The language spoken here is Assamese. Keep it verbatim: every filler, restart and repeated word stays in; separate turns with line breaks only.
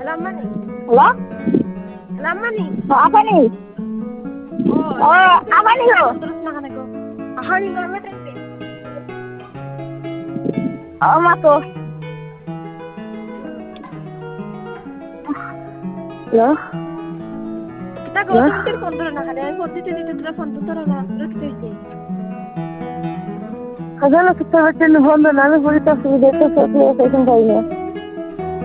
Lamani.
Halo?
Lamani.
Oh, apa nih?
Oh,
Oh, apa nih lo?
terus makan aku. Ahani ngomong tadi.
Oh, aku. Halo?
Kita gautam tir phone ধরে না খালি আমি ফোন দিতে দিতে তোরা ফোন ধরে না রাখতে হইছে
Kagano kita hacen bondo na আমি বলি তো সুবিধা তো সত্যি সেদিন পাই না